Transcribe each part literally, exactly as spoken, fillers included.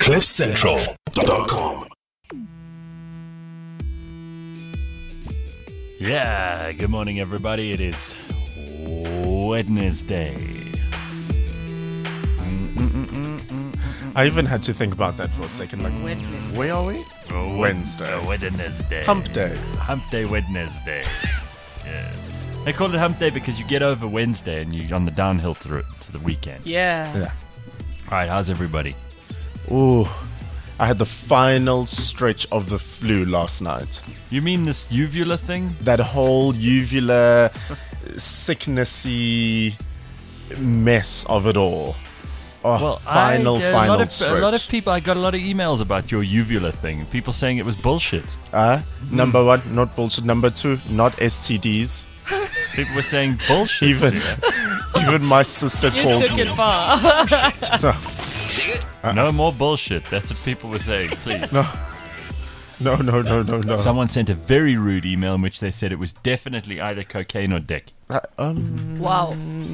cliff central dot com. Yeah, good morning, everybody. It is Wednesday. I even had to think about that for a second. Like, Wednesday. where are we? Oh, Wednesday. uh, Wednesday. Hump day. Hump Day Wednesday. Yes. They call it Hump Day because you get over Wednesday and you're on the downhill to, to the weekend. Yeah. Yeah. All right, how's everybody? Ooh, I had the final stretch of the flu last night. You mean this uvula thing? That whole uvula sicknessy mess of it all. Oh, Well, final, I, uh, final a lot of, stretch. A lot of people, I got a lot of emails about your uvula thing. People saying it was bullshit. Uh, number one, not bullshit. Number two, not S T Ds. People were saying bullshit. Even, yeah. even my sister You called took me. it far. No more bullshit. That's what people were saying, please. No. No, no, no, no, no. Someone sent a very rude email in which they said it was definitely either cocaine or dick. Uh, um, Wow.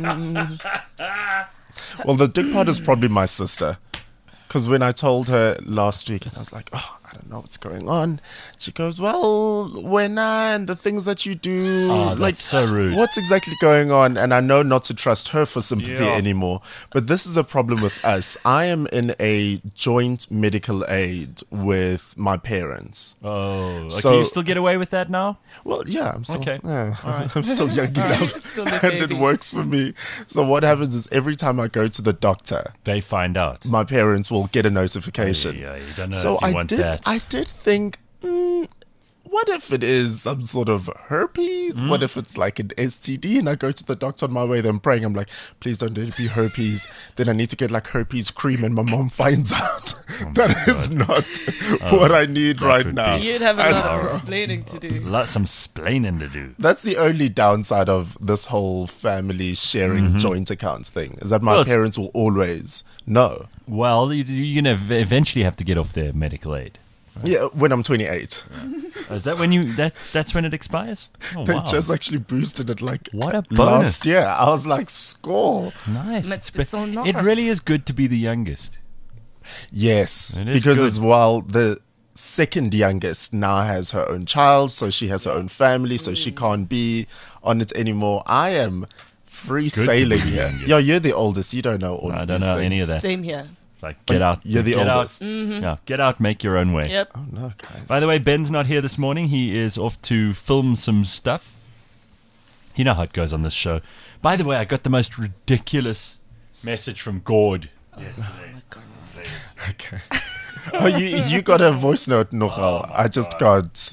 well, the dick part is probably my sister. Because when I told her last week, and I was like, oh, I don't know what's going on. She goes, well, when I, and the things that you do. Oh, that's like, so rude. What's exactly going on? And I know not to trust her for sympathy Yeah. anymore. But this is the problem with us. I am in a joint medical aid with my parents. Oh, like, So- can you still get away with that now? Well, yeah, I'm still, Okay. yeah, All right. I'm still young enough, Still a and it baby. works for me. So what happens is every time I go to the doctor, They find out. my parents will get a notification. Yeah, you don't know so if you I want did, that. I did think, mm, what if it is some sort of herpes? Mm. What if it's like an S T D? And I go to the doctor on my way, then praying. I'm like, please don't let it be herpes. Then I need to get like herpes cream, and my mom finds out that is not what I need that right would now. be- You'd have a I lot know. of explaining to do. Lot some splaining to do. That's the only downside of this whole family sharing joint accounts thing, is that my Mm-hmm. Well, it's- parents will always know. Well, you, you're going to eventually have to get off their medical aid. Yeah, when I'm twenty-eight. Is that when you, that that's when it expires? Oh, They wow. just actually boosted it like What a bonus. last year. I was like, score. Nice. That's But so nice. It really is good to be the youngest. Yes, It is because good. as well, the second youngest now has her own child, so she has her own family, so she can't be on it anymore. I am free to sailing be the here. youngest. Yeah, you're the oldest. You don't know all I of don't these know things. any of that. Same here. Like, get out. You're the get oldest. Out, yeah, get out, make your own way. Yep. Oh no, guys. By the way, Ben's not here this morning. He is off to film some stuff. You know how it goes on this show. By the way, I got the most ridiculous message from Gord yesterday. Okay. Oh, you you got a voice note, nogal. I just got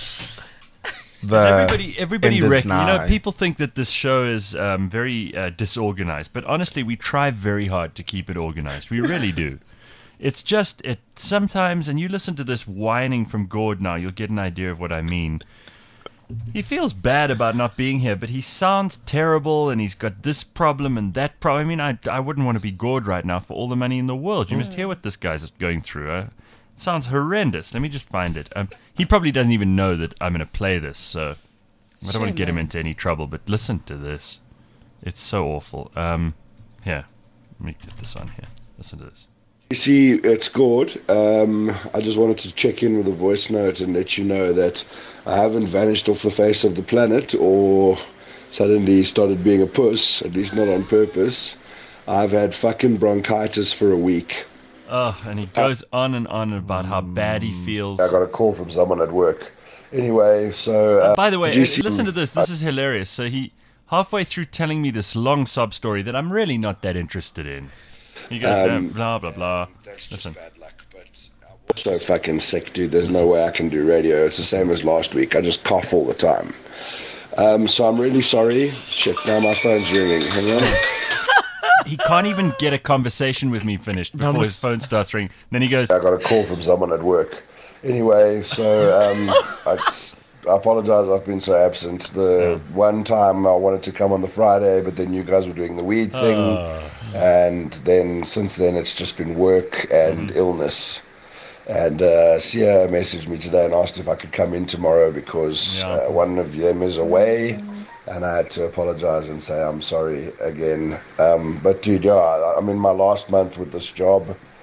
the everybody, everybody, Enders rec- you know, Nye. people think that this show is um, very uh, disorganized, but honestly, we try very hard to keep it organized. We really do. It's just it sometimes, and you listen to this whining from Gord now, you'll get an idea of what I mean. He feels bad about not being here, but he sounds terrible, and he's got this problem and that problem. I mean, I, I wouldn't want to be Gord right now for all the money in the world. You must hear what this guy's going through. Uh, it sounds horrendous. Let me just find it. Um, he probably doesn't even know that I'm going to play this, so I don't want to Shame, get him man. into any trouble. But listen to this. It's so awful. Um, here, let me get this on here. Listen to this. You see, it's Gord. Um, I just wanted to check in with a voice note and let you know that I haven't vanished off the face of the planet or suddenly started being a puss, at least not on purpose. I've had fucking bronchitis for a week. Oh, and he goes on and on about how bad he feels. I got a call from someone at work. Anyway, so... Uh, By the way, did you uh, see- listen to this. This is hilarious. So he, halfway through telling me this long sob story that I'm really not that interested in, he goes, um, blah, blah, blah. That's Listen. just bad luck, but I'm so fucking sick, dude. There's no way I can do radio. It's the same as last week. I just cough all the time. Um, so I'm really sorry. Shit, now my phone's ringing. Hang on. He can't even get a conversation with me finished before his must- phone starts ringing. Then he goes, I got a call from someone at work. Anyway, so um, I, I apologize I've been so absent. The one time I wanted to come on the Friday, but then you guys were doing the weed thing. And then since then it's just been work and illness. And uh, Sia messaged me today and asked if I could come in tomorrow because Yeah. uh, one of them is away. And I had to apologize and say I'm sorry again. Um, but dude, yeah, I, I'm in my last month with this job.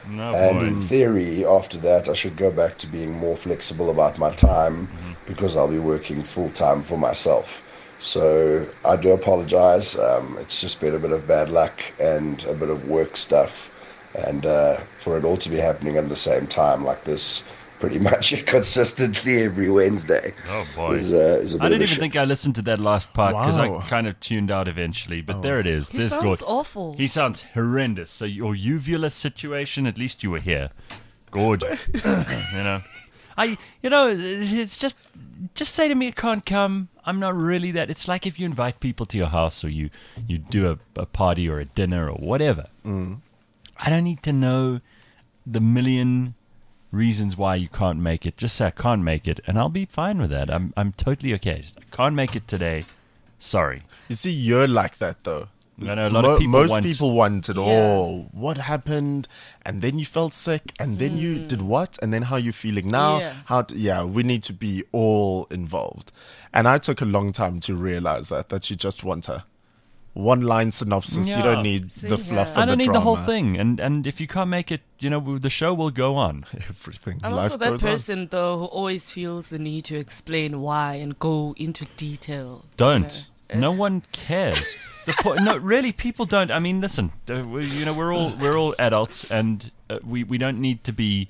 No, and boy. in theory, after that, I should go back to being more flexible about my time because I'll be working full time for myself. So I do apologize. Um, it's just been a bit of bad luck and a bit of work stuff. And uh, for it all to be happening at the same time like this, pretty much consistently every Wednesday. Oh, boy. Is, uh, is a bit I of didn't a even shit. think I listened to that last part because Wow. I kind of tuned out eventually. But there it is. He There's sounds Gord. awful. He sounds horrendous. So your uvula situation, at least you were here. Gord. you know. I, you know, it's just, just say to me, I can't come. I'm not really that. It's like if you invite people to your house or you, you do a, a party or a dinner or whatever. Mm. I don't need to know the million reasons why you can't make it. Just say I can't make it, and I'll be fine with that. I'm I'm totally okay. Just, I can't make it today. Sorry. You see, you're like that though. I know a lot of people most want- people want it Yeah. all. What happened? And then you felt sick, and then you did what? And then how you feeling now? Yeah. How? t- yeah, we need to be all involved. And I took a long time to realize that that you just want a one line synopsis. You Yeah. don't need See, the fluff yeah. and I don't the need drama. the whole thing, and and if you can't make it, you know, the show will go on. Everything. I'm Life also that goes on. person, though, who always feels the need to explain why and go into detail. Don't. No one cares. The po- no, really, people don't. I mean, listen. Uh, we, you know, we're all we're all adults, and uh, we we don't need to be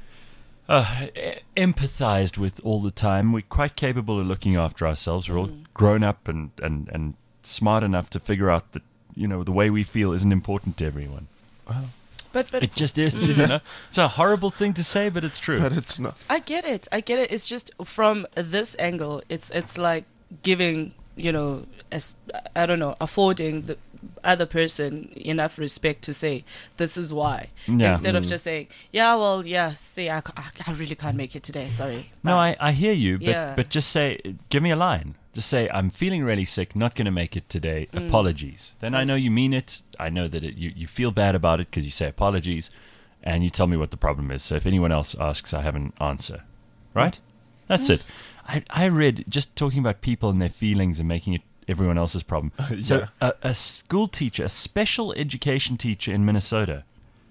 uh, e- empathized with all the time. We're quite capable of looking after ourselves. We're all grown up and, and, and smart enough to figure out that you know the way we feel isn't important to everyone. But but It just is. You know, it's a horrible thing to say, but it's true. But it's not. I get it. I get it. It's just from this angle, it's it's like giving, you know, as I don't know, affording the other person enough respect to say this is why, Yeah. instead of just saying, yeah, well, yeah, see, I, ca- I really can't make it today. Sorry. No, Bye. I, I hear you, but Yeah. but just say, give me a line. Just say, I'm feeling really sick, not going to make it today. Mm. Apologies. Then I know you mean it. I know that it, you, you feel bad about it because you say apologies, and you tell me what the problem is. So if anyone else asks, I have an answer. Right? That's Mm. it. I, I read, just talking about people and their feelings and making it everyone else's problem. So Yeah. a, a school teacher, a special education teacher in Minnesota,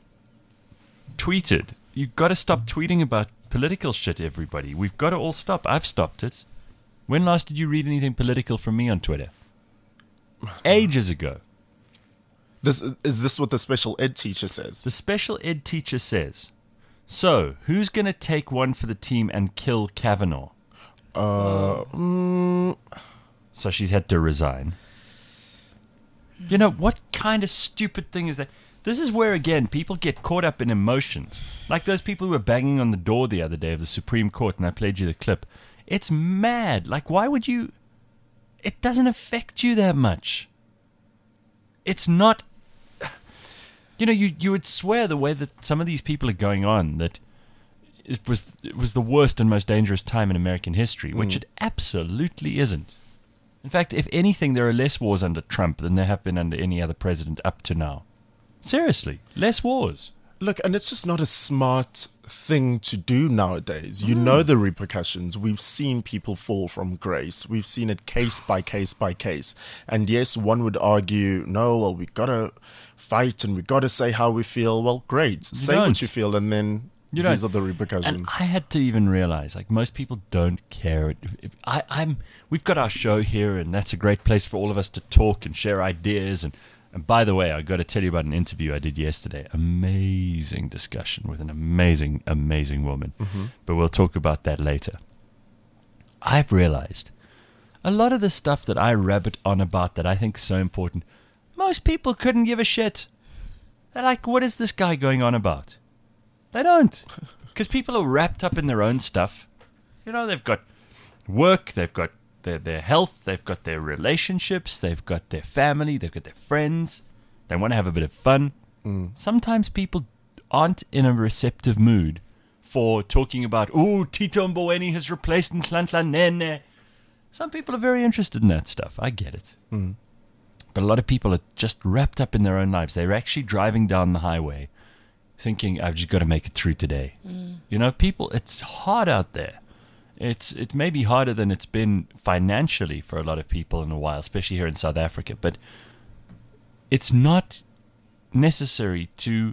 tweeted, you've got to stop tweeting about political shit, everybody. We've got to all stop. I've stopped it. When last did you read anything political from me on Twitter? Ages ago. This is this what the special ed teacher says? The special ed teacher says, so, who's going to take one for the team and kill Kavanaugh? Uh, mm, So she's had to resign. You know, what kind of stupid thing is that? This is where, again, people get caught up in emotions. Like those people who were banging on the door the other day of the Supreme Court, and I played you the clip. It's mad. Like, why would you... It doesn't affect you that much. It's not... You know, you, you would swear the way that some of these people are going on that it was it was the worst and most dangerous time in American history, which it absolutely isn't. In fact, if anything, there are less wars under Trump than there have been under any other president up to now. Seriously, less wars. look, and it's just not a smart thing to do nowadays. You know the repercussions. We've seen people fall from grace. We've seen it case by case by case. And yes, one would argue, no, well, we gotta fight and we gotta say how we feel. Well, great. Say don't. what you feel, and then You these don't. are the And repercussions. I had to even realize, like, most people don't care. If, if I, I'm, we've got our show here, and that's a great place for all of us to talk and share ideas. And, and by the way, I got to tell you about an interview I did yesterday. Amazing discussion with an amazing, amazing woman. But we'll talk about that later. I've realized a lot of the stuff that I rabbit on about that I think is so important, most people couldn't give a shit. They're like, what is this guy going on about? They don't. Because people are wrapped up in their own stuff. You know, they've got work, they've got their, their health, they've got their relationships, they've got their family, they've got their friends. They want to have a bit of fun. Sometimes people aren't in a receptive mood for talking about, oh, Tito Mboweni has replaced Nhlanhla Nene. Some people are very interested in that stuff. I get it. But a lot of people are just wrapped up in their own lives. They're actually driving down the highway thinking, I've just got to make it through today. You know, people, it's hard out there. It's It may be harder than it's been financially for a lot of people in a while, especially here in South Africa. But it's not necessary to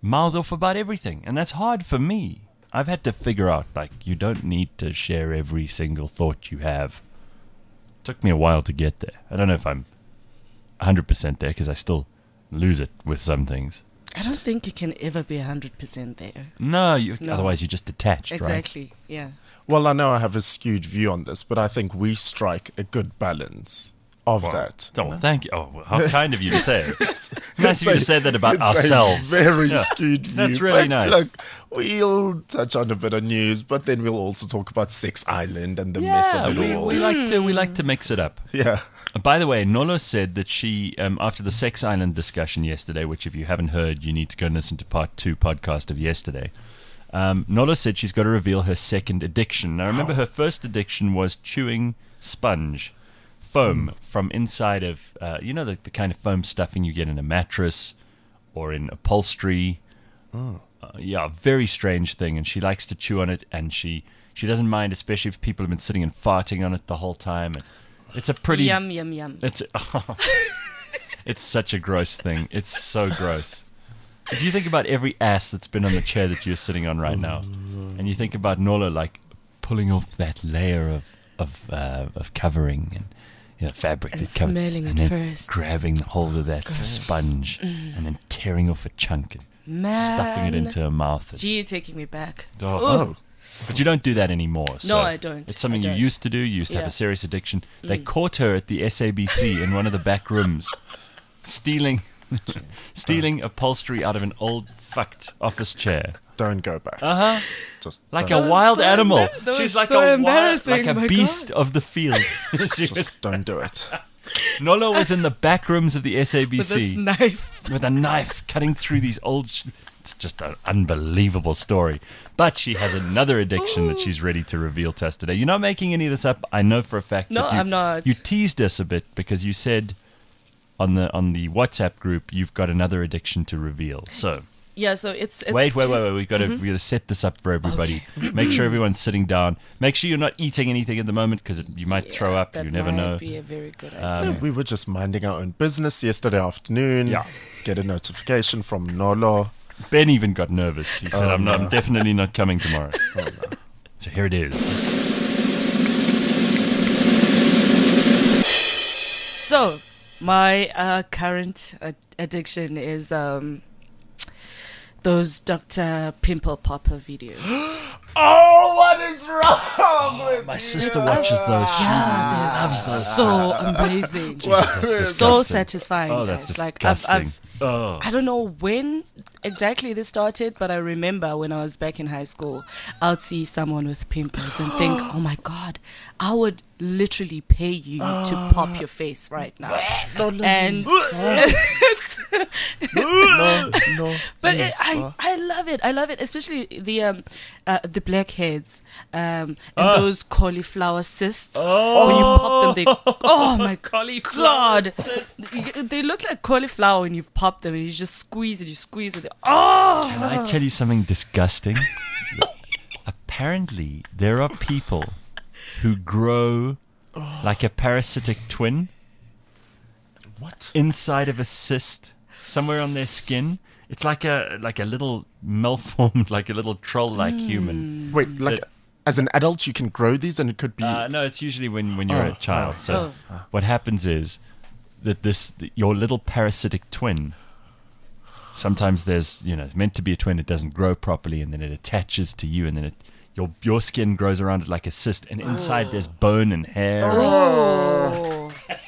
mouth off about everything. And that's hard for me. I've had to figure out, like, you don't need to share every single thought you have. Took me a while to get there. I don't know if I'm one hundred percent there because I still lose it with some things. I don't think you can ever be one hundred percent there. No, you, No. otherwise you're just detached, right? Exactly, yeah. Well, I know I have a skewed view on this, but I think we strike a good balance of that. Oh, well, thank you. Oh, well, how kind of you to say it. Nice of you to a- say that about it's ourselves. A very Yeah. skewed view. That's really but nice. Look, we'll touch on a bit of news, but then we'll also talk about Sex Island and the mess Yeah, of it we, all. we like to we like to mix it up. yeah. By the way, Nolo said that she, um, after the Sex Island discussion yesterday, which if you haven't heard, you need to go and listen to part two podcast of yesterday. Um, Nolo said she's got to reveal her second addiction. Now, remember, her first addiction was chewing sponge foam Mm. from inside of, uh, you know, the, the kind of foam stuffing you get in a mattress or in upholstery. Oh. Uh, yeah, very strange thing. And she likes to chew on it, and she, she doesn't mind, especially if people have been sitting and farting on it the whole time. And it's a pretty... Yum, yum, yum. It's oh, it's such a gross thing. It's so gross. If you think about every ass that's been on the chair that you're sitting on right now, and you think about Nolo like pulling off that layer of of uh, of covering and you know fabric, And that cover- smelling and it then first. grabbing hold of that sponge, and then tearing off a chunk and Man. stuffing it into her mouth. And, Gee, you're taking me back. oh, Oh. But you don't do that anymore. So I don't. It's something I you don't. used to do. You used to have Yeah. a serious addiction. They caught her at the S A B C in one of the back rooms, stealing, stealing upholstery out of an old fucked office chair. Don't go back. Uh huh. Just Like don't, a wild so animal. embar- that She's was like so a wild, embarrassing, like a my beast of the field. she was, just don't do it. Nolo was in the back rooms of the S A B With this C knife. with a knife cutting through these old. Sh- it's just an unbelievable story. But she has another addiction that she's ready to reveal to us today. You're not making any of this up. I know for a fact. No, that you, I'm not. You teased us a bit because you said on the on the WhatsApp group you've got another addiction to reveal. So Yeah, so it's... it's wait, wait, two- wait, wait. We've got to we got to set this up for everybody. Make sure everyone's sitting down. Make sure you're not eating anything at the moment because you might throw Yeah, up. that You never might know. be a very good idea. Um, Yeah, we were just minding our own business yesterday afternoon. Yeah. Get a notification from Nolo. Ben even got nervous. He said, Oh, "I'm not. no. I'm definitely not coming tomorrow." Oh, no. So here it is. So, my uh, current uh, addiction is um, those Doctor Pimple Popper videos. Oh, what is wrong with My sister watches those. She Yeah, loves they're those. so amazing. Jesus, that's So So disgusting. satisfying. Oh, that's guys. Like I've, disgusting. I've, Oh. I don't know when exactly this started, but I remember when I was back in high school, I'd see someone with pimples and think, "Oh my God, I would literally pay you to pop your face right now." And no, no. but it, yes, I, uh, I love it. I love it, especially the um, uh, the blackheads um, and Ah. those cauliflower cysts. When you pop them, they oh my god, they, they look like cauliflower when you've popped them, and you just squeeze it, you squeeze it. Oh, Can I tell you something disgusting? Apparently, there are people who grow like a parasitic twin what? inside of a cyst somewhere on their skin. It's like a like a little malformed, like a little troll-like human. Wait, like That- as an adult, you can grow these, and it could be. Uh, no, it's usually when, when you're Oh, a child. So Oh. what happens is that this your little parasitic twin. Sometimes there's you know it's meant to be a twin. It doesn't grow properly, and then it attaches to you, and then it your your skin grows around it like a cyst, and inside there's bone and hair. oh,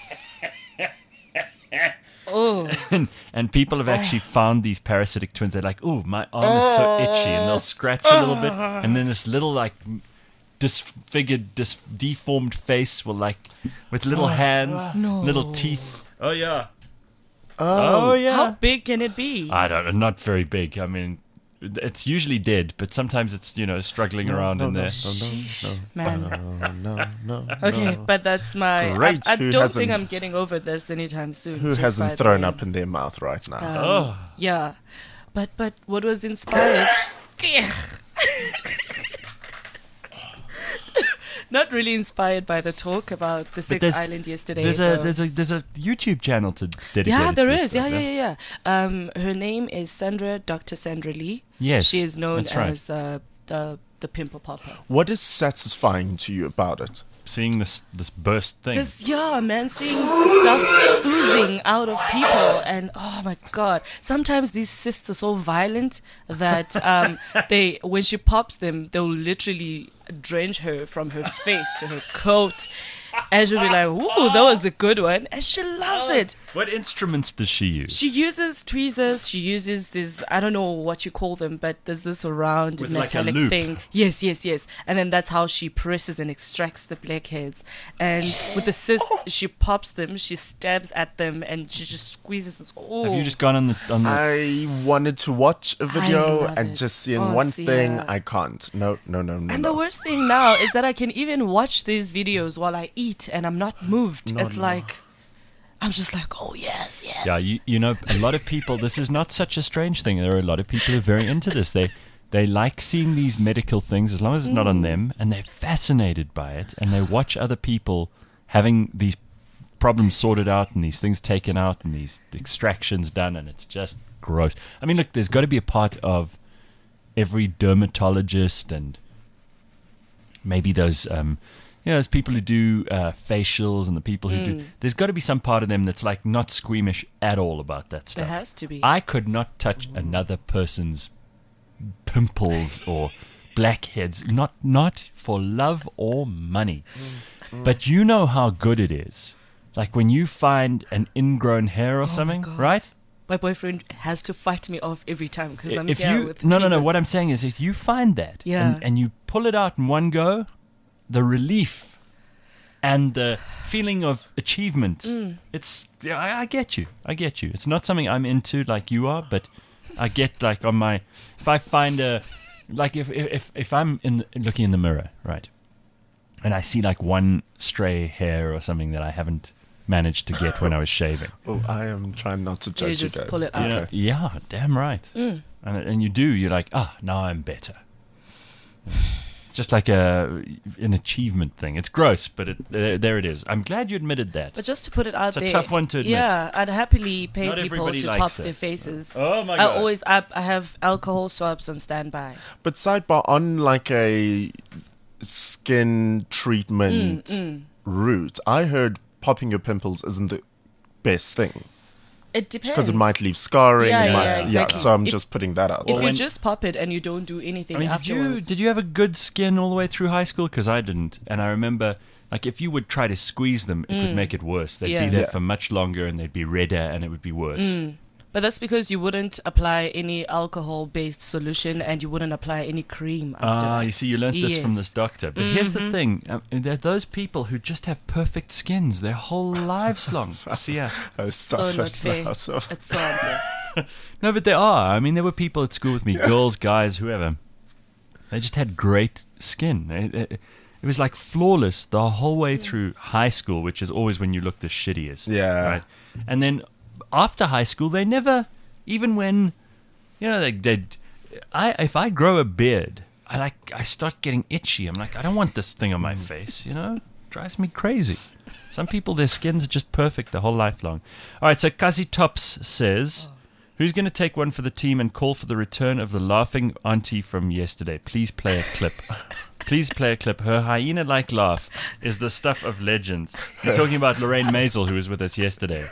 oh. And, and people have actually found these parasitic twins. They're like, "Ooh, my arm is so itchy," and they'll scratch a little bit, and then this little like disfigured, dis- deformed face will like with little hands, No. little teeth. Oh yeah. oh, How big can it be? I don't know, not very big. I mean, it's usually dead, but sometimes it's you know struggling around no, in no, there. no, no, Man. no, no, no. Okay, but that's my. Great, I, I who don't hasn't- think I'm getting over this anytime soon. Who just hasn't by thrown the- up in their mouth right now? Um, Oh, Yeah, but but what was inspired? not really inspired by the talk about the Sex there's- Island yesterday. There's a though. there's a there's a YouTube channel to dedicate. yeah, to there this is. stuff, Yeah, yeah, yeah, yeah. Um, her name is Sandra, Doctor Sandra Lee. Yes, she is known that's right. as uh, the the pimple popper. What is satisfying to you about it? Seeing this this burst thing. This, yeah, man, seeing stuff oozing out of people, and oh my god! Sometimes these cysts are so violent that um, they, when she pops them, they'll literally drench her from her face to her coat, and she'll be like, "Ooh, that was a good one," and she loves it. What instruments does she use? She uses tweezers. She uses this, I don't know what you call them, but there's this round With like a metallic loop. thing. Yes, yes, yes. And then that's how she presses and extracts the blackheads. And with the cyst, she pops them, she stabs at them, and she just squeezes it. Oh, Have you just gone on the on the? I wanted to watch a video love and it. just seeing Oh, one see, thing. yeah. I can't. No, no, no, no. And no. the worst thing now is that I can even watch these videos while I eat, and I'm not moved. No, it's no. like, I'm just like, oh yes, yes. Yeah, you you know, a lot of people. This is not such a strange thing. There are a lot of people who are very into this. They they like seeing these medical things as long as it's not Mm. on them, and they're fascinated by it, and they watch other people having these problems sorted out and these things taken out and these extractions done, and it's just gross. I mean, look, there's got to be a part of every dermatologist and maybe those um you know, those people who do uh, facials and the people who Mm. do there's got to be some part of them that's like not squeamish at all about that There stuff. has to be. I could not touch another person's pimples or blackheads, not not for love or money. But you know how good it is. Like when you find an ingrown hair or something, God. right? My boyfriend has to fight me off every time because I'm If here you with no no no, tweezers. what I'm saying is if you find that Yeah. and, and you pull it out in one go, the relief and the feeling of achievement, Mm. it's yeah, I, I get you. I get you. It's not something I'm into like you are, but I get like on my if I find a like if if if I'm in the, looking in the mirror, right, and I see like one stray hair or something that I haven't managed to get when I was shaving. Oh, I am trying not to judge you, just guys. pull it You out. know, Okay. yeah, damn right. Mm. And and you do. You're like, ah, now I'm better. It's just like a an achievement thing. It's gross, but it, uh, there it is. I'm glad you admitted that. But just to put it out It's a there, tough one to admit. Yeah, I'd happily pay Not people everybody to likes pop it. their faces. Oh my I God. always, I, I have alcohol swabs on standby. But sidebar on like a skin treatment Mm, route, I heard popping your pimples isn't the best thing It depends because it might leave scarring. Yeah, it yeah, might, yeah, yeah. exactly. So I'm If- just putting that out. If Well, there. you when- just pop it and you don't do anything I mean, did you afterwards. did you have a good skin all the way through high school? Because I didn't, and I remember like if you would try to squeeze them, it could make it worse. They'd Mm. Yeah. be there Yeah. for much longer, and they'd be redder, and it would be worse. Mm. But that's because you wouldn't apply any alcohol-based solution and you wouldn't apply any cream after Ah, that. you see, you learnt this from Yes. this doctor. But here's Mm-hmm. the thing: um, there are those people who just have perfect skins their whole lives long. See, yeah. Oh, So stop not it fair. now. So- It's so unfair. No, but there are. I mean, there were people at school with me, girls, guys, whoever. They just had great skin. It, it, it was like flawless the whole way through high school, which is always when you look the shittiest. Yeah. Right. And then after high school, they never, even when, you know, they did. I if I grow a beard, I like I start getting itchy. I'm like, I don't want this thing on my face. You know, drives me crazy. Some people, their skins are just perfect the whole life long. All right, so Kazi Tops says, who's going to take one for the team and call for the return of the laughing auntie from yesterday? Please play a clip. Please play a clip. Her hyena-like laugh is the stuff of legends. We're talking about Lorraine Maisel, who was with us yesterday.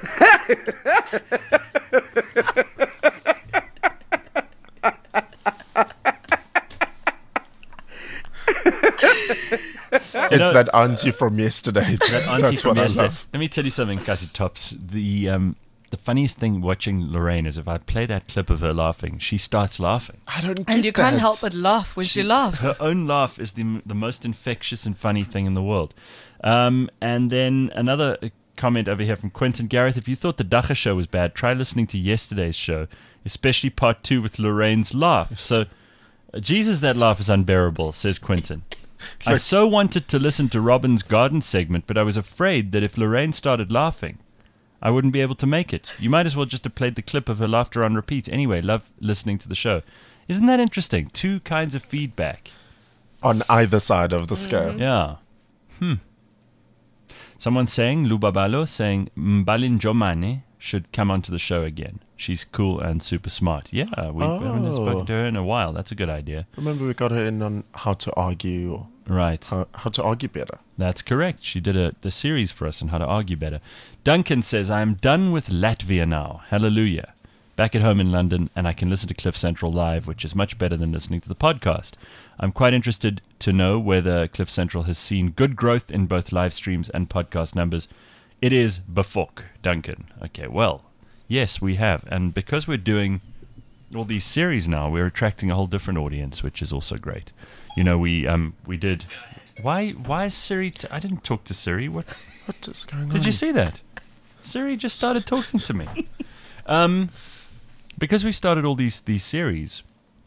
It's know- that auntie from yesterday. That auntie That's from what I yesterday. love. Let me tell you something, Kazi Tops. The um, the funniest thing watching Lorraine is if I play that clip of her laughing, she starts laughing. I don't get And you can't that. help but laugh when she, laughs. Her own laugh is the the most infectious and funny thing in the world. Um, and then another comment over here from Quentin Gareth. If you thought the Dacha show was bad, try listening to yesterday's show, especially part two with Lorraine's laugh. So, uh, Jesus, that laugh is unbearable, says Quentin. I so wanted to listen to Robin's garden segment, but I was afraid that if Lorraine started laughing, I wouldn't be able to make it. You might as well just have played the clip of her laughter on repeat. Anyway, love listening to the show. Isn't that interesting? Two kinds of feedback. On either side of the scale. Yeah. Someone's saying, Lubabalo, saying, Mbalin Jomane should come onto the show again. She's cool and super smart. Yeah, we Oh. haven't spoken to her in a while. That's a good idea. Remember, we got her in on how to argue, or Right. how, how to argue better. That's correct. She did a the series for us on how to argue better. Duncan says, I am done with Latvia now. Hallelujah. Back at home in London, and I can listen to Cliff Central live, which is much better than listening to the podcast. I'm quite interested to know whether Cliff Central has seen good growth in both live streams and podcast numbers. It is befok, Duncan. Okay, well, yes, we have. And because we're doing all these series now, we're attracting a whole different audience, which is also great. You know, we um we did... Why Why is Siri... T- I didn't talk to Siri. What What is going on? Did you see that? Siri just started talking to me. Um, because we started all these, these series,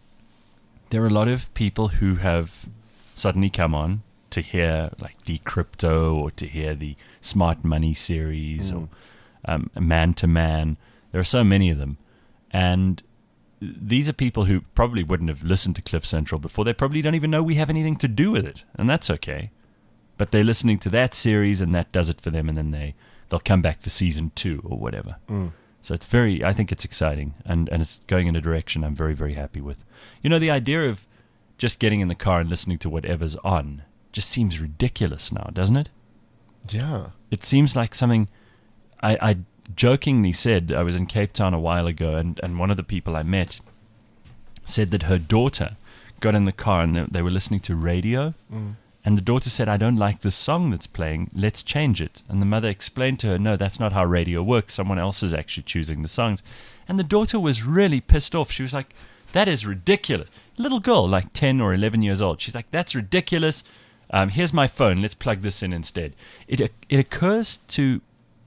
there are a lot of people who have suddenly come on to hear like Decrypto or to hear the Smart Money series or um, Man to Man. There are so many of them. And these are people who probably wouldn't have listened to Cliff Central before. They probably don't even know we have anything to do with it. And that's okay. But they're listening to that series and that does it for them. And then they, they'll come back for season two or whatever. Mm. So it's very, I think it's exciting, and, and it's going in a direction I'm very, very happy with. You know, the idea of just getting in the car and listening to whatever's on just seems ridiculous now, doesn't it? Yeah. It seems like something, I, I jokingly said, I was in Cape Town a while ago, and, and one of the people I met said that her daughter got in the car and they, they were listening to radio, Mm. and the daughter said, I don't like this song that's playing, let's change it. And the mother explained to her, no, that's not how radio works. Someone else is actually choosing the songs. And the daughter was really pissed off. She was like, that is ridiculous. Little girl, like ten or eleven years old. She's like, that's ridiculous. Um, here's my phone. Let's plug this in instead. It, it occurs to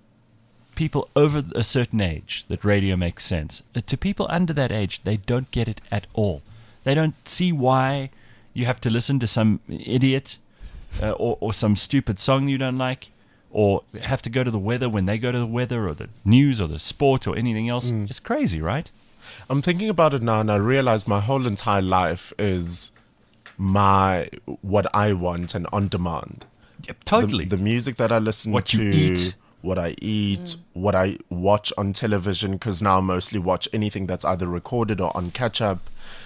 people over a certain age that radio makes sense. Uh, To people under that age, they don't get it at all. They don't see why you have to listen to some idiot uh, or, or some stupid song you don't like, or have to go to the weather when they go to the weather, or the news or the sport or anything else. It's crazy, right? I'm thinking about it now, and I realize my whole entire life is my what I want and on demand. Yep, totally. The, the music that I listen What to, you eat. what I eat, what I watch on television, because now I mostly watch anything that's either recorded or on catch up.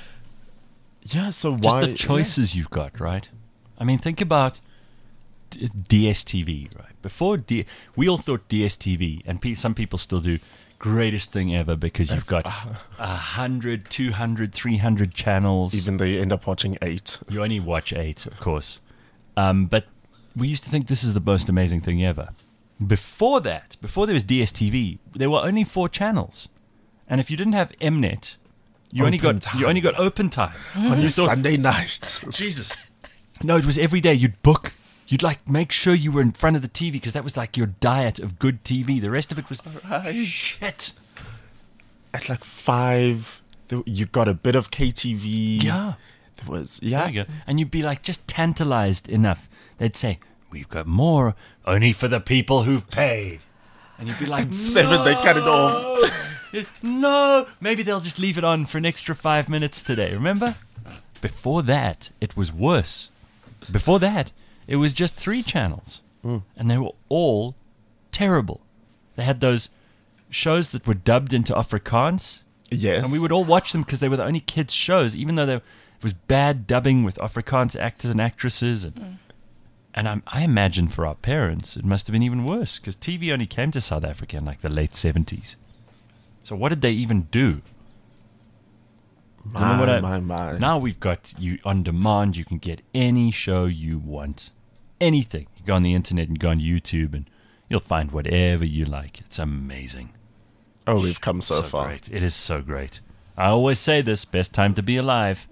Yeah, so Just why the choices you've got, right? I mean, think about D- DSTV, right? Before D, we all thought D S T V, and pe- some people still do, greatest thing ever because you've got a hundred, two hundred, three hundred channels. Even they end up watching eight. You only watch eight, of course. Um, but we used to think this is the most amazing thing ever. Before that, before there was D S T V, there were only four channels. And if you didn't have Mnet, you only Open got time. you only got open time. On You your thought- Sunday night. Jesus. No, it was every day. You'd book. You'd like make sure you were in front of the T V because that was like your diet of good T V. The rest of it was Right. shit. At like five, there- you got a bit of K T V. Yeah. There was, There yeah. you go. And you'd be like just tantalized enough. They'd say, we've got more only for the people who've paid. And you'd be like, Seven, they cut it off. no, maybe they'll just leave it on for an extra five minutes today. Remember? Before that, it was worse. Before that, it was just three channels. Mm. And they were all terrible. They had those shows that were dubbed into Afrikaans. Yes. And we would all watch them because they were the only kids' shows, even though there it was bad dubbing with Afrikaans actors and actresses. And, Mm. and I, I imagine for our parents, it must have been even worse because T V only came to South Africa in like the late seventies. So what did they even do? You know My, what I- my, my. Now we've got you on demand. You can get any show you want. Anything. You go on the internet and go on YouTube and you'll find whatever you like. It's amazing. Oh, we've come so, far. Great. It is so great. I always say this, best time to be alive.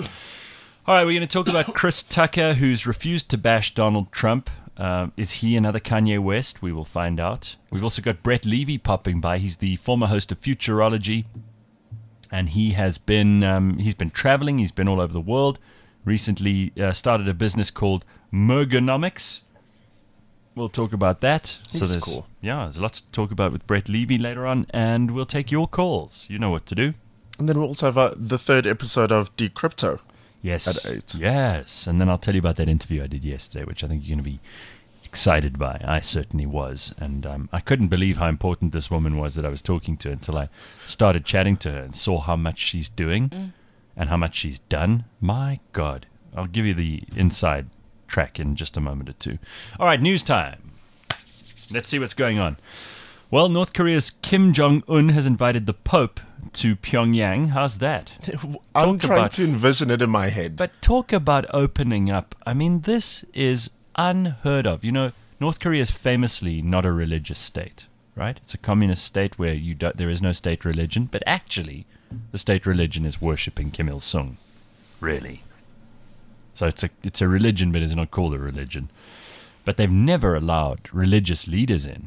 All right, we're going to talk about Chris Tucker, who's refused to bash Donald Trump. Um, is he another Kanye West? We will find out. We've also got Brett Levy popping by. He's the former host of Futurology, and he has been um, he's been traveling. He's been all over the world. Recently uh, started a business called Mergonomics. We'll talk about that. He's so there's cool. yeah, there's lots to talk about with Brett Levy later on, and we'll take your calls. You know what to do. And then we'll also have uh, the third episode of Decrypto. Yes. At eight. Yes. And then I'll tell you about that interview I did yesterday, which I think you're going to be excited by. I certainly was. And um, I couldn't believe how important this woman was that I was talking to until I started chatting to her and saw how much she's doing mm. and how much she's done. My God. I'll give you the inside track in just a moment or two. All right, news time. Let's see what's going on. Well, North Korea's Kim Jong-un has invited the Pope to Pyongyang. How's that? I'm Talk trying about, to envision it in my head. But talk about opening up. I mean, this is unheard of. You know, North Korea is famously not a religious state, right? It's a communist state where you don't, there is no state religion, but actually the state religion is worshipping Kim Il-sung. Really. So it's a it's a religion, but it's not called a religion. But they've never allowed religious leaders in.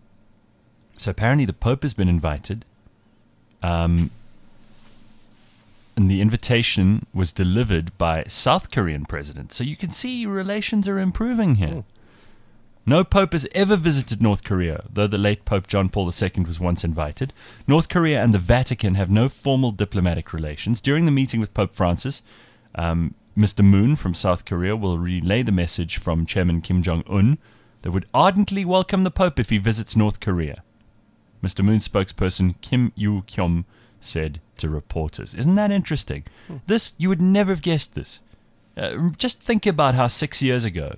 So apparently the Pope has been invited, um, and the invitation was delivered by South Korean president. So you can see relations are improving here. Mm. No Pope has ever visited North Korea, though the late Pope John Paul the Second was once invited. North Korea and the Vatican have no formal diplomatic relations. During the meeting with Pope Francis, um, Mister Moon from South Korea will relay the message from Chairman Kim Jong-un that would ardently welcome the Pope if he visits North Korea. Mister Moon's spokesperson Kim Yoo-kyom said to reporters. Isn't that interesting? Hmm. This, you would never have guessed this. Uh, just think about how six years ago,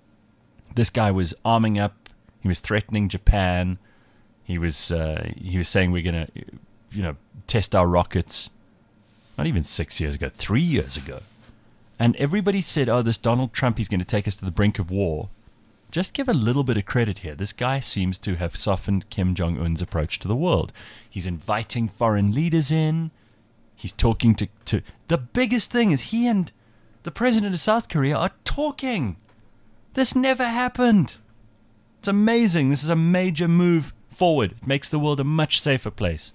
this guy was arming up. He was threatening Japan. He was uh, he was saying we're going to, you know, test our rockets. Not even six years ago, three years ago. And everybody said, oh, this Donald Trump, he's going to take us to the brink of war. Just give a little bit of credit here. This guy seems to have softened Kim Jong-un's approach to the world. He's inviting foreign leaders in. He's talking to, to... The biggest thing is he and the president of South Korea are talking. This never happened. It's amazing. This is a major move forward. It makes the world a much safer place.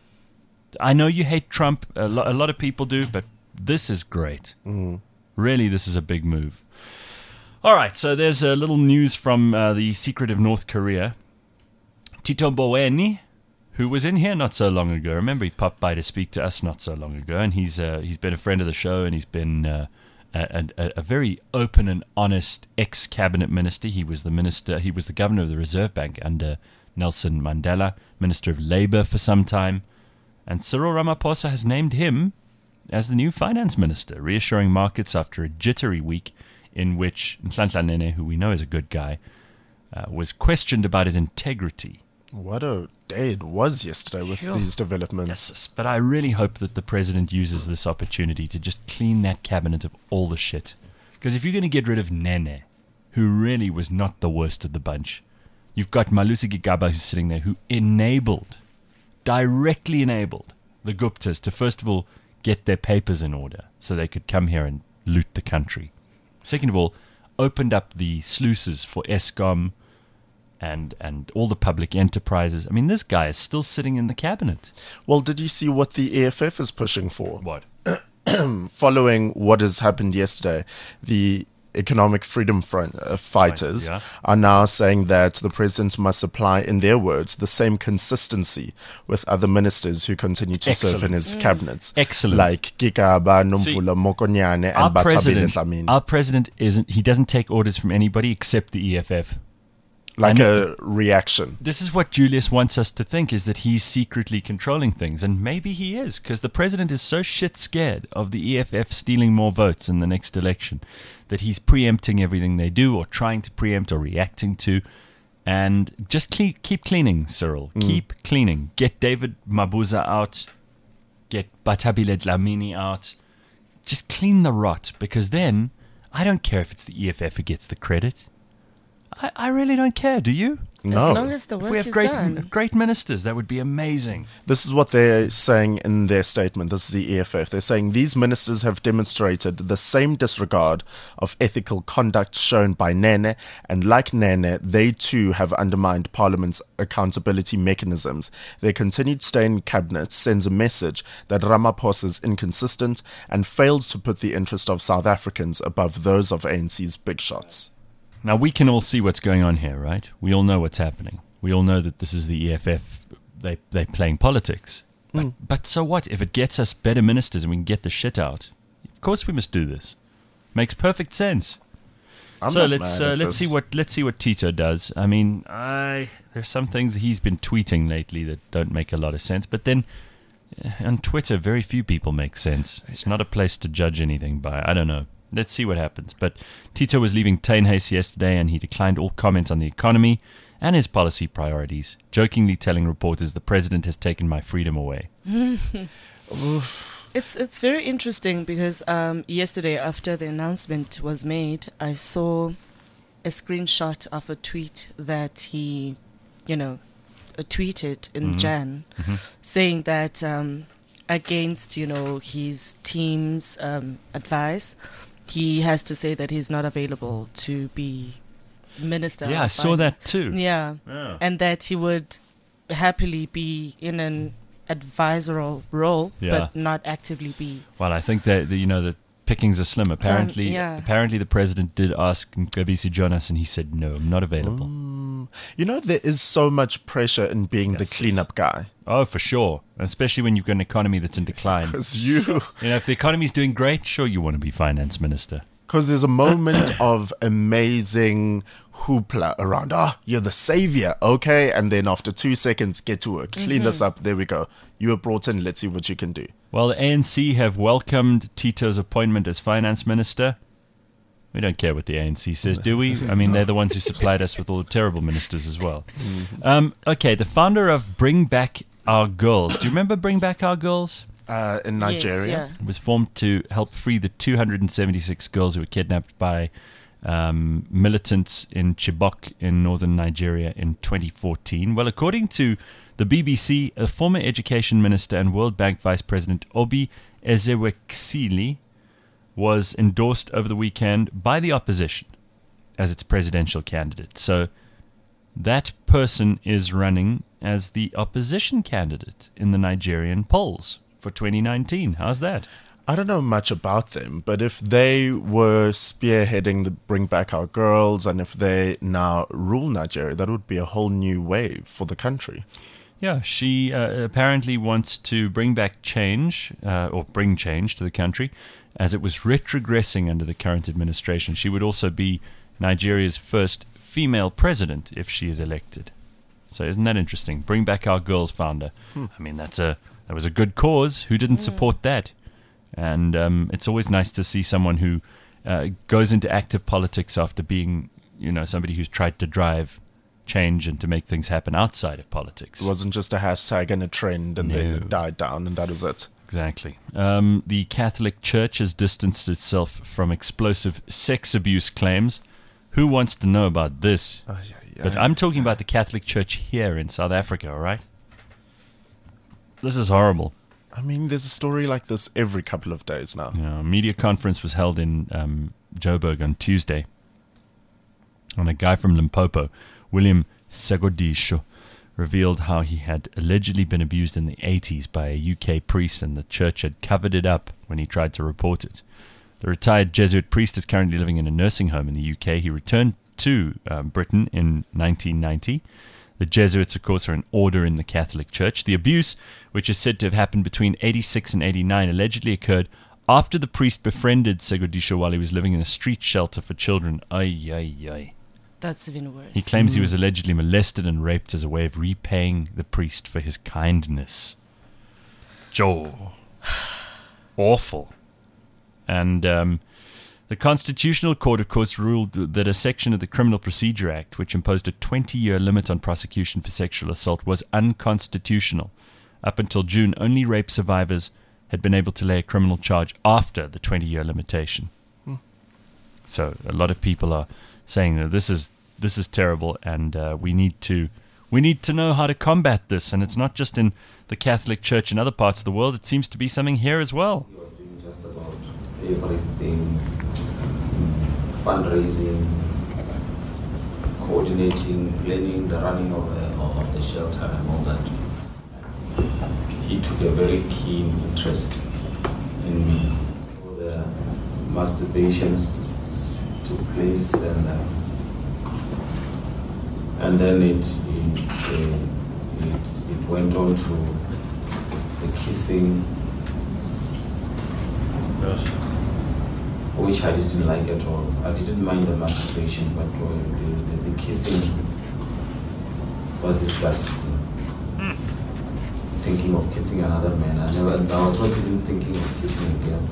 I know you hate Trump. A, lo- a lot of people do, but this is great. Mm. Really, this is a big move. All right, so there's a little news from uh, the secret of North Korea. Tito Mboweni, who was in here not so long ago. Remember, he popped by to speak to us not so long ago, and he's uh, he's been a friend of the show, and he's been uh, a, a, a very open and honest ex-cabinet minister. He was the minister. He was the governor of the Reserve Bank under Nelson Mandela, Minister of Labour for some time, and Cyril Ramaphosa has named him as the new finance minister, reassuring markets after a jittery week in which Nhlanhla Nene, who we know is a good guy, uh, was questioned about his integrity. What a day it was yesterday with Sure. these developments. Yes, but I really hope that the president uses this opportunity to just clean that cabinet of all the shit. Because if you're going to get rid of Nene, who really was not the worst of the bunch, you've got Malusi Gigaba who's sitting there, who enabled, directly enabled, the Guptas to first of all get their papers in order so they could come here and loot the country. Second of all, opened up the sluices for Eskom and and all the public enterprises. I mean, this guy is still sitting in the cabinet. Well, did you see what the E F F is pushing for? What? Following what has happened yesterday, the Economic Freedom Front uh, fighters yeah. are now saying that the president must apply, in their words, the same consistency with other ministers who continue to serve in Excellent. his cabinets. Excellent. Like Gigaba, Nomvula Mokonyane, Our and Batabile president, Dlamini. our president isn't. He doesn't take orders from anybody except the E F F. Like and- a reaction. This is what Julius wants us to think, is that he's secretly controlling things. And maybe he is, because the president is so shit scared of the E F F stealing more votes in the next election that he's preempting everything they do, or trying to preempt, or reacting to. And just cle- keep cleaning, Cyril. Mm. Keep cleaning. Get David Mabuza out. Get Batabile Dlamini out. Just clean the rot, because then I don't care if it's the E F F who gets the credit. I, I really don't care, do you? No. As long as the If work we have is great, done. great ministers, that would be amazing. This is what they're saying in their statement. This is the E F F. They're saying these ministers have demonstrated the same disregard of ethical conduct shown by Nene, and like Nene, they too have undermined Parliament's accountability mechanisms. Their continued stay in cabinet sends a message that Ramaphosa is inconsistent and fails to put the interest of South Africans above those of A N C's big shots. Now, we can all see what's going on here, right? We all know what's happening. We all know that this is the E F F. They, they're playing politics. But, Mm. but so what? If it gets us better ministers and we can get the shit out, of course we must do this. Makes perfect sense. I'm so not let's mad uh, at let's this. see what let's see what Tito does. I mean, I there's some things he's been tweeting lately that don't make a lot of sense, but then uh, on Twitter, very few people make sense. It's not a place to judge anything by. I don't know. Let's see what happens. But Tito was leaving Tuynhuys yesterday, and he declined all comment on the economy and his policy priorities, jokingly telling reporters, "The president has taken my freedom away." It's it's very interesting because um, yesterday, after the announcement was made, I saw a screenshot of a tweet that he, you know, uh, tweeted in Mm-hmm. Jan, Mm-hmm. saying that um, against, you know, his team's um, advice, he has to say that he's not available to be minister. Yeah, I of saw finance. that too. Yeah, Yeah. and that he would happily be in an advisoral role, Yeah. but not actively be. Well, I think that the, you know the pickings are slim. Apparently, yeah. apparently the president did ask Mcebisi Jonas, and he said no, I'm not available. You know, there is so much pressure in being Yes, the cleanup guy. Oh, for sure. Especially when you've got an economy that's in decline. Because you, You know, if the economy's doing great, sure, you want to be finance minister. because there's a moment of amazing hoopla around. Ah, you're the savior, okay? And then after two seconds, get to work, clean this up. There we go. You were brought in. Let's see what you can do. Well, the A N C have welcomed Tito's appointment as finance minister. We don't care what the A N C says, do we? I mean, they're the ones who supplied us with all the terrible ministers as well. Um, okay, the founder of Bring Back Our Girls. Do you remember Bring Back Our Girls? Uh, in Nigeria, Yes, It was formed to help free the two hundred seventy-six girls who were kidnapped by um, militants in Chibok in northern Nigeria in twenty fourteen. Well, according to the B B C, a former education minister and World Bank vice president Obi Ezekwesili was endorsed over the weekend by the opposition as its presidential candidate. So that person is running as the opposition candidate in the Nigerian polls for twenty nineteen. How's that? I don't know much about them, but if they were spearheading the Bring Back Our Girls and if they now rule Nigeria, that would be a whole new wave for the country. Yeah, she uh, apparently wants to bring back change, uh, or bring change to the country, as it was retrogressing under the current administration. She would also be Nigeria's first female president if she is elected. So isn't that interesting? Bring Back Our Girls founder. I mean, that's a that was a good cause. Who didn't support that? And um, it's always nice to see someone who uh, goes into active politics after being, you know, somebody who's tried to drive change and to make things happen outside of politics. It wasn't just a hashtag and a trend and then No. it died down and that was it. Exactly. Um, the Catholic Church has distanced itself from explosive sex abuse claims. Who wants to know about this? Oh, yeah, yeah. But I'm talking about the Catholic Church here in South Africa, all right? This is horrible. I mean, there's a story like this every couple of days now. You know, a media conference was held in um, Joburg on Tuesday. And a guy from Limpopo, William Segodisho, revealed how he had allegedly been abused in the eighties by a U K priest, and the church had covered it up when he tried to report it. The retired Jesuit priest is currently living in a nursing home in the U K. He returned to um, Britain in nineteen ninety. The Jesuits, of course, are an order in the Catholic Church. The abuse, which is said to have happened between eighty-six and eighty-nine, allegedly occurred after the priest befriended Segodisho while he was living in a street shelter for children. Ay, ay, ay. That's even worse. He claims he was allegedly molested and raped as a way of repaying the priest for his kindness. Joe. Awful. And um, the Constitutional Court, of course, ruled that a section of the Criminal Procedure Act, which imposed a twenty-year limit on prosecution for sexual assault, was unconstitutional. Up until June, only rape survivors had been able to lay a criminal charge after the twenty-year limitation. Hmm. So a lot of people are saying that this is this is terrible, and uh, we need to we need to know how to combat this. And it's not just in the Catholic Church in other parts of the world; it seems to be something here as well. He was doing just about everything: fundraising, coordinating, planning the running of the, of the shelter, and all that. He took a very keen interest in me. The masturbations took place, and uh, and then it it, uh, it it went on to the kissing. which I didn't like at all. I didn't mind the masturbation, but uh, the, the, the kissing was disgusting. Mm. Thinking of kissing another man, I never. I was not even thinking of kissing a girl.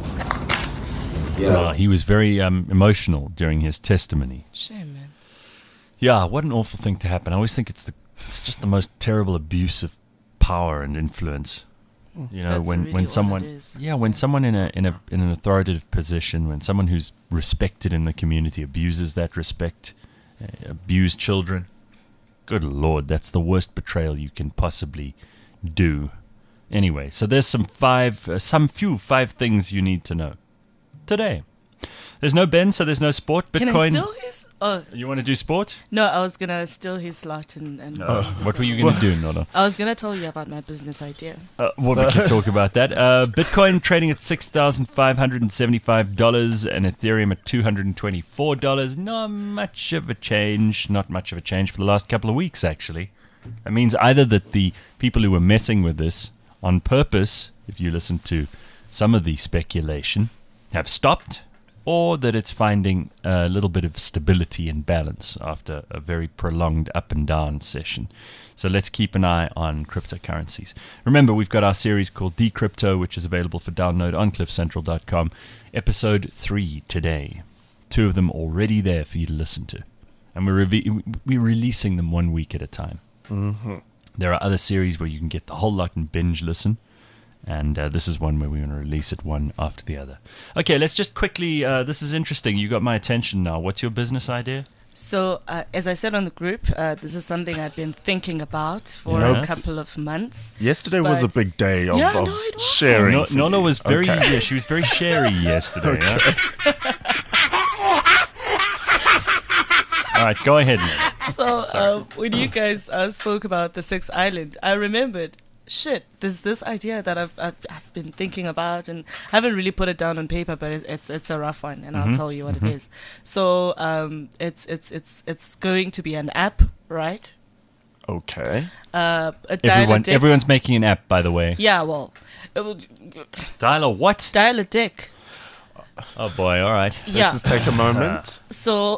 Yeah, Uh, he was very um, emotional during his testimony. Shame, man. Yeah, what an awful thing to happen. I always think it's the it's just the most terrible abuse of power and influence. You know, That's when, really when what someone it is. yeah, when someone in a in a in an authoritative position, when someone who's respected in the community abuses that respect, uh, abuse children. Good Lord, that's the worst betrayal you can possibly do. Anyway, so there's some five uh, some few five things you need to know today. There's no Ben, so there's no sport. Bitcoin. Can I steal his? Oh You want to do sport? no, I was gonna steal his slot and. and Uh, what were you going to do, Nora? I was gonna tell you about my business idea. Uh, well, we can talk about that. Uh, Bitcoin trading at six thousand five hundred seventy-five dollars and Ethereum at two hundred twenty-four dollars. Not much of a change. Not much of a change for the last couple of weeks, actually. That means either that the people who were messing with this on purpose, if you listen to some of the speculation, have stopped, or that it's finding a little bit of stability and balance after a very prolonged up and down session. So let's keep an eye on cryptocurrencies. Remember, we've got our series called Decrypto, which is available for download on cliff central dot com. Episode three today. Two of them already there for you to listen to. And we're, re- we're releasing them one week at a time. Mm-hmm. There are other series where you can get the whole lot and binge listen. And uh, this is one where we're going to release it one after the other. Okay, let's just quickly, uh, this is interesting. You got my attention now. What's your business idea? So, uh, as I said on the group, uh, this is something I've been thinking about for Yes. a couple of months. Yesterday was a But- big day of, Yeah, of no, it was. sharing. No, for Nona you. was very, Okay. yeah, she was very sherry yesterday. Yeah? All right, go ahead. Nona. So, uh, when you guys uh, spoke about the Six Island, I remembered, shit, there's this idea that I've, I've I've been thinking about, and I haven't really put it down on paper, but it, it's it's a rough one, and I'll tell you what it is. So, um, it's it's it's it's going to be an app, right? Okay. Uh, a Everyone, dial-a-dick. everyone's making an app, by the way. Yeah, well, it would, Dial a what? dial a dick. Oh, boy, all right. Yeah. Let's just take a moment. So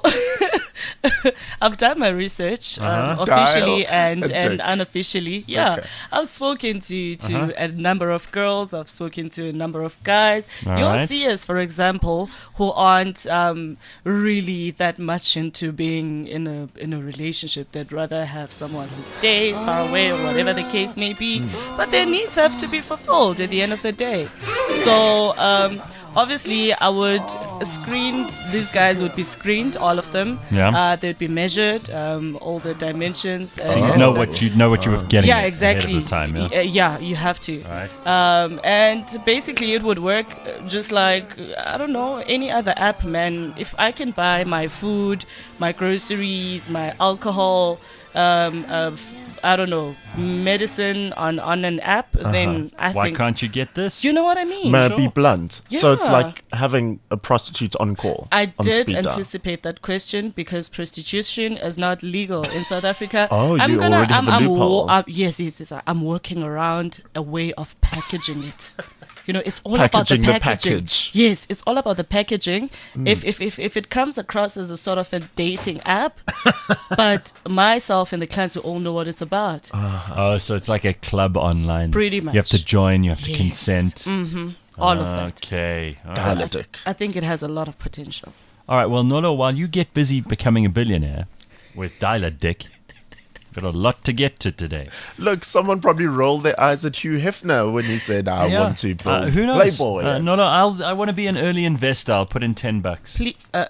I've done my research um, Uh-huh. officially Dial and, a and dick. unofficially. Yeah, Okay. I've spoken to, to Uh-huh. a number of girls. I've spoken to a number of guys. All You'll right. see us, for example, who aren't um, really that much into being in a in a relationship. They'd rather have someone who stays far away or whatever the case may be. Hmm. But their needs have to be fulfilled at the end of the day. So. Um, Obviously, I would screen, these guys would be screened, all of them. Yeah. Uh, they'd be measured, um, all the dimensions. So you and know stuff. what you know what you were getting Yeah, at exactly. ahead of the time, yeah? Y- uh, yeah, you have to. All right. Um, and basically, it would work uh, just like, I don't know, any other app, man. If I can buy my food, my groceries, my alcohol, um, uh, f- I don't know, medicine on, on an app, then I Why think. can't you get this? You know what I mean? May I Sure. be blunt? So it's Yeah. like having a prostitute on call. I on did speed dial. anticipate that question because prostitution is not legal in South Africa. Oh, I'm you gonna, already have I'm, a I'm, loophole. wo- uh, yes, yes, yes. I'm working around a way of packaging it. You know, it's all Packaging the about the packaging. package. Yes, it's all about the packaging. If, if if if it comes across as a sort of a dating app, but myself and the clients, we all know what it's about. Oh, so it's like a club online. Pretty You have to much. join, you have to Yes. consent. Mm-hmm. All of that. Okay. All right. Dial a dick. I think it has a lot of potential. All right, well, Nolo, while you get busy becoming a billionaire with Dial a Dick, got a lot to get to today. Look, someone probably rolled their eyes at Hugh Hefner when he said, I Yeah. want to build Uh, who knows? Playboy. Uh, no, no, I'll, I want to be an early investor. I'll put in ten bucks. Please, uh,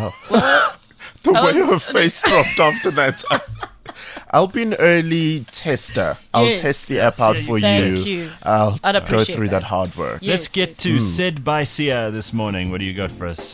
The I way was- her face dropped after that. I'll be an early tester. I'll Yes. test the app out Yeah, for thank you. you. I'll I'd go appreciate through that. that. hard work. Yes, Let's get yes. to Said by Sia this morning. What do you got for us?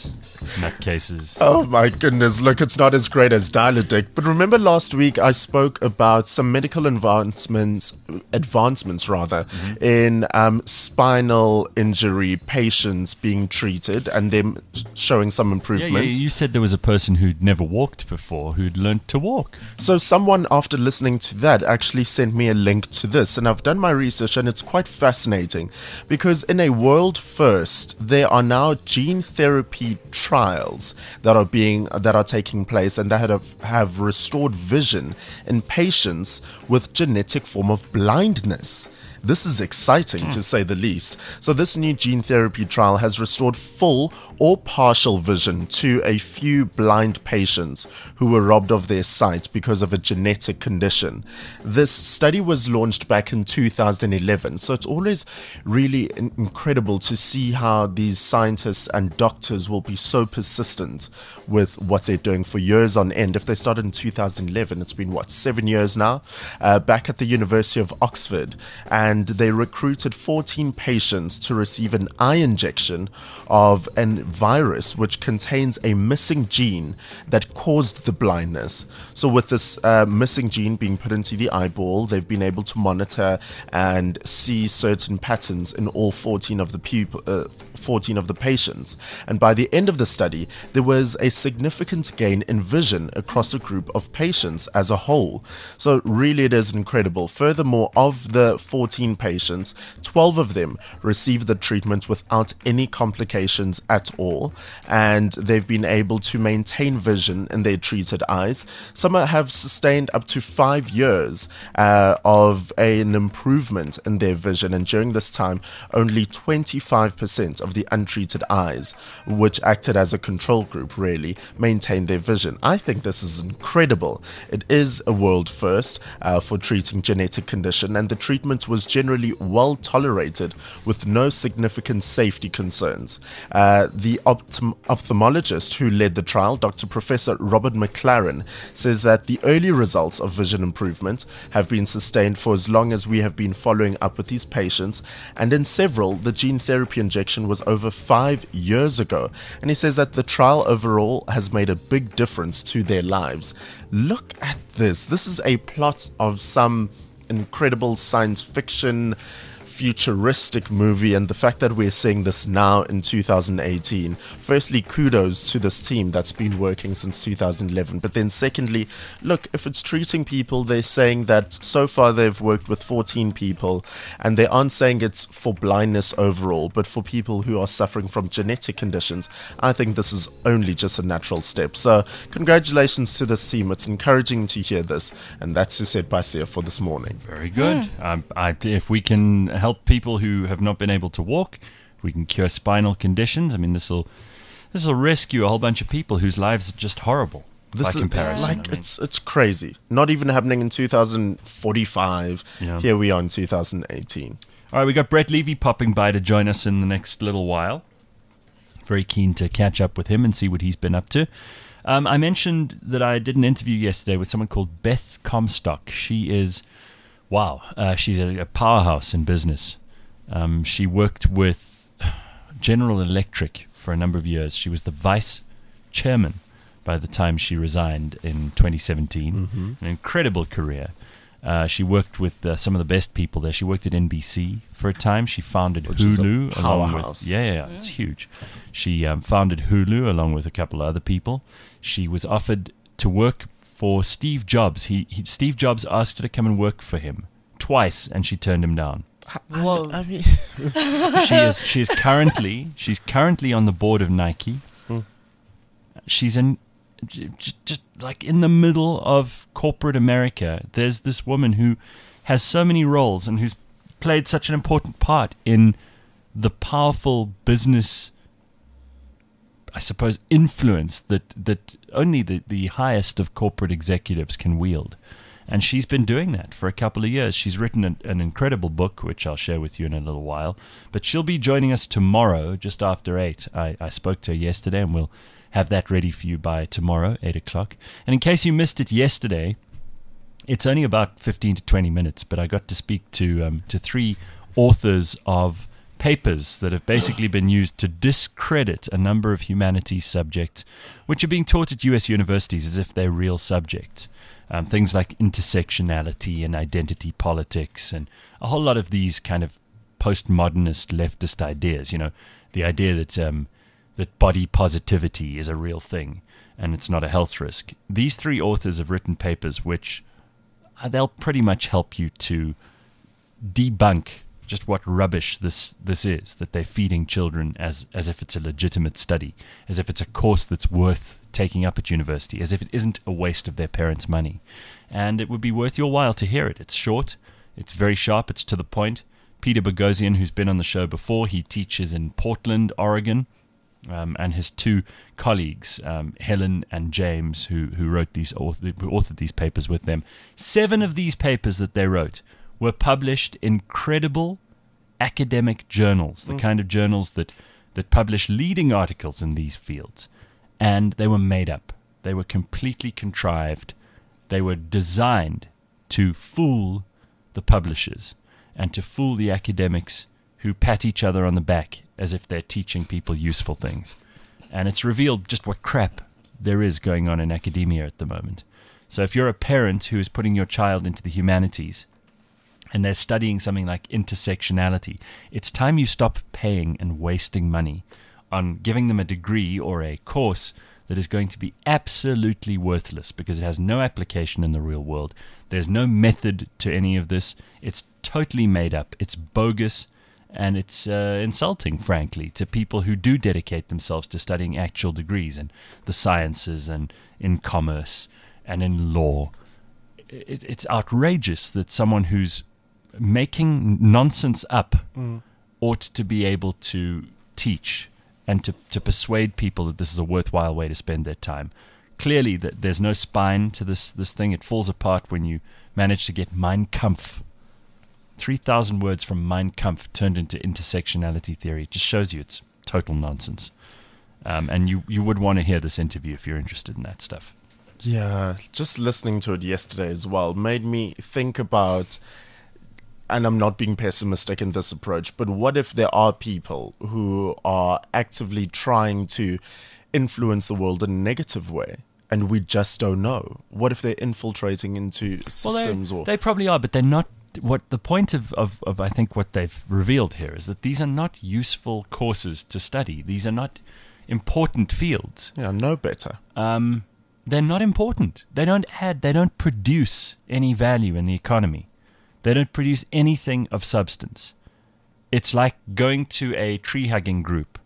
nutcases. Oh my goodness, look, it's not as great as Dial-A-Dick. But remember last week I spoke about some medical advancements, advancements rather, mm-hmm. in um, spinal injury patients being treated and them showing some Yeah, improvements. yeah, you said there was a person who'd never walked before who'd learned to walk. So someone, after listening to that, actually sent me a link to this, and I've done my research, and it's quite fascinating because in a world first, there are now gene therapy trials that are being that are taking place, and that have, have restored vision in patients with genetic form of blindness. This is exciting mm. to say the least. So this new gene therapy trial has restored full or partial vision to a few blind patients who were robbed of their sight because of a genetic condition. This study was launched back in two thousand eleven. So it's always really in- incredible to see how these scientists and doctors will be so persistent with what they're doing for years on end. If they started in two thousand eleven, it's been what, seven years now? Uh, back at the University of Oxford. And And they recruited fourteen patients to receive an eye injection of a virus which contains a missing gene that caused the blindness. So with this uh, missing gene being put into the eyeball, they've been able to monitor and see certain patterns in all fourteen of the pupil, uh, fourteen of the patients. And by the end of the study, there was a significant gain in vision across a group of patients as a whole. So really it is incredible. Furthermore, of the fourteen patients, twelve of them received the treatment without any complications at all, and they've been able to maintain vision in their treated eyes. Some have sustained up to five years uh, of an improvement in their vision, and during this time, only twenty-five percent of the untreated eyes, which acted as a control group, really maintained their vision. I think this is incredible. It is a world first uh, for treating genetic condition, and the treatment was generally well tolerated with no significant safety concerns. Uh, the optom- ophthalmologist who led the trial, Doctor Professor Robert McLaren, says that the early results of vision improvement have been sustained for as long as we have been following up with these patients, and in several, the gene therapy injection was over five years ago. And he says that the trial overall has made a big difference to their lives. Look at this. This is a plot of some incredible science fiction futuristic movie, and the fact that we're seeing this now in two thousand eighteen, firstly, kudos to this team that's been working since two thousand eleven, but then secondly, look, if it's treating people, they're saying that so far they've worked with fourteen people, and they aren't saying it's for blindness overall, but for people who are suffering from genetic conditions. I think this is only just a natural step. So congratulations to this team. It's encouraging to hear this, and that's Said by Sia for this morning. Very good. Yeah. Um, I, if we can help people who have not been able to walk, we can cure spinal conditions. I mean, this will this will rescue a whole bunch of people whose lives are just horrible. This by is comparison, like I mean. it's it's crazy. Not even happening in two thousand forty-five. Yeah. Here we are in two thousand eighteen. All right, we got Brett Levy popping by to join us in the next little while. Very keen to catch up with him and see what he's been up to. Um, I mentioned that I did an interview yesterday with someone called Beth Comstock. She is, wow, uh, she's a, a powerhouse in business. Um, she worked with General Electric for a number of years. She was the vice chairman by the time she resigned in twenty seventeen. Mm-hmm. An incredible career. Uh, she worked with uh, some of the best people there. She worked at N B C for a time. She founded Which is a Hulu. Along with, powerhouse. yeah, yeah, yeah, it's huge. She um, founded Hulu along with a couple of other people. She was offered to work for Steve Jobs. He, he Steve Jobs asked her to come and work for him twice, and she turned him down. Whoa. I mean, She is she is currently she's currently on the board of Nike. Hmm. She's in just, just like in the middle of corporate America. There's this woman who has so many roles and who's played such an important part in the powerful business, I suppose, influence that that only the, the highest of corporate executives can wield. And she's been doing that for a couple of years. She's written an, an incredible book, which I'll share with you in a little while. But she'll be joining us tomorrow, just after eight. I, I spoke to her yesterday, and we'll have that ready for you by tomorrow, eight o'clock. And in case you missed it yesterday, it's only about fifteen to twenty minutes, but I got to speak to um, to three authors of papers that have basically been used to discredit a number of humanities subjects, which are being taught at U S universities as if they're real subjects. Um, things like intersectionality and identity politics and a whole lot of these kind of postmodernist leftist ideas. You know, the idea that um, that body positivity is a real thing and it's not a health risk. These three authors have written papers which uh, they'll pretty much help you to debunk just what rubbish this this is, that they're feeding children as as if it's a legitimate study, as if it's a course that's worth taking up at university, as if it isn't a waste of their parents' money. And it would be worth your while to hear it. It's short, it's very sharp, it's to the point. Peter Boghossian, who's been on the show before, he teaches in Portland, Oregon, um, and his two colleagues, um, Helen and James, who who wrote these author, who authored these papers with them. Seven of these papers that they wrote were published in credible academic journals, the mm. kind of journals that, that publish leading articles in these fields. And they were made up. They were completely contrived. They were designed to fool the publishers and to fool the academics who pat each other on the back as if they're teaching people useful things. And it's revealed just what crap there is going on in academia at the moment. So if you're a parent who is putting your child into the humanities, and they're studying something like intersectionality, it's time you stop paying and wasting money on giving them a degree or a course that is going to be absolutely worthless because it has no application in the real world. There's no method to any of this. It's totally made up. It's bogus, and it's uh, insulting, frankly, to people who do dedicate themselves to studying actual degrees in the sciences and in commerce and in law. It, it's outrageous that someone who's making nonsense up mm. ought to be able to teach and to, to persuade people that this is a worthwhile way to spend their time. Clearly, that there's no spine to this, this thing. It falls apart when you manage to get Mein Kampf. three thousand words from Mein Kampf turned into intersectionality theory. It just shows you it's total nonsense. Um, and you, you would want to hear this interview if you're interested in that stuff. Yeah, just listening to it yesterday as well made me think about, and I'm not being pessimistic in this approach, but what if there are people who are actively trying to influence the world in a negative way and we just don't know? What if they're infiltrating into systems? Well, or they probably are, but they're not. What the point of, of, of, I think, what they've revealed here is that these are not useful courses to study. These are not important fields. Yeah, no better. Um, they're not important. They don't add, they don't produce any value in the economy. They don't produce anything of substance. It's like going to a tree-hugging group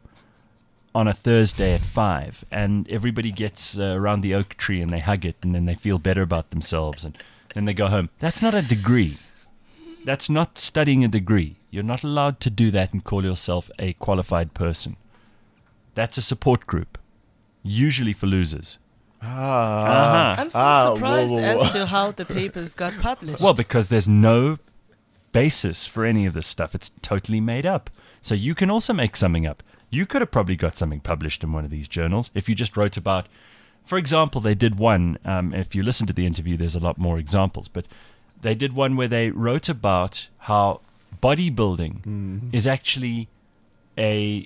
on a Thursday at five, and everybody gets uh, around the oak tree and they hug it, and then they feel better about themselves, and then they go home. That's not a degree. That's not studying a degree. You're not allowed to do that and call yourself a qualified person. That's a support group, usually for losers. Ah, Uh-huh. I'm still Ah, surprised whoa, whoa, whoa. as to how the papers got published. Well, because there's no basis for any of this stuff. It's totally made up. So you can also make something up. You could have probably got something published in one of these journals if you just wrote about, for example, they did one, um, if you listen to the interview, there's a lot more examples, but they did one where they wrote about how bodybuilding mm-hmm. is actually a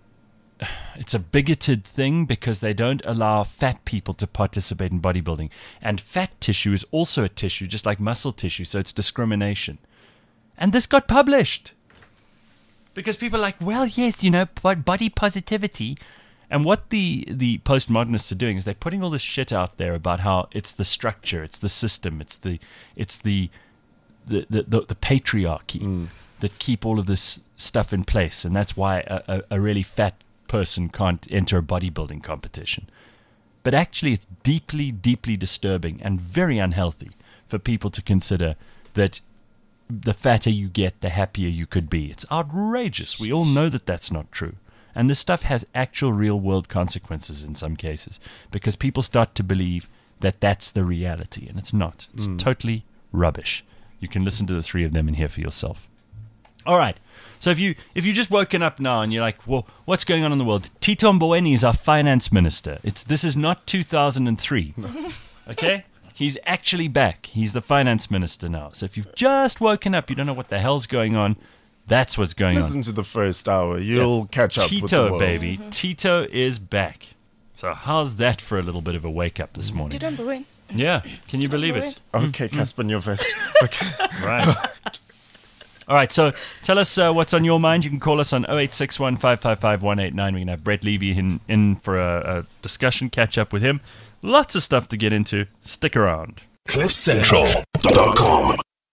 it's a bigoted thing because they don't allow fat people to participate in bodybuilding. And fat tissue is also a tissue, just like muscle tissue, so it's discrimination. And this got published because people are like, well, yes, you know, body positivity. And what the, the postmodernists are doing is they're putting all this shit out there about how it's the structure, it's the system, it's the it's the the the, the, the patriarchy mm. that keep all of this stuff in place, and that's why a, a, a really fat person can't enter a bodybuilding competition. But actually, it's deeply, deeply disturbing and very unhealthy for people to consider that the fatter you get, the happier you could be. It's outrageous. We all know that that's not true. And this stuff has actual real-world consequences in some cases because people start to believe that that's the reality, and it's not. It's mm. totally rubbish. You can listen to the three of them and hear for yourself. All right. So if you if you just woken up now and you're like, well, what's going on in the world? Tito Mboweni is our finance minister. It's this is not two thousand three. Okay? He's actually back. He's the finance minister now. So if you've just woken up, you don't know what the hell's going on, That's what's going on. Listen to the first hour. You'll catch up with the Tito, world. baby. Tito is back. So how's that for a little bit of a wake up this morning? Did I win? Yeah. Can you believe it? Okay, Casper, in your vest. Okay. Right. All right, so tell us uh, what's on your mind. You can call us on oh eight six one, five five five, one eight nine. We're going to have Brett Levy in, in for a, a discussion, catch up with him. Lots of stuff to get into. Stick around. cliff central dot com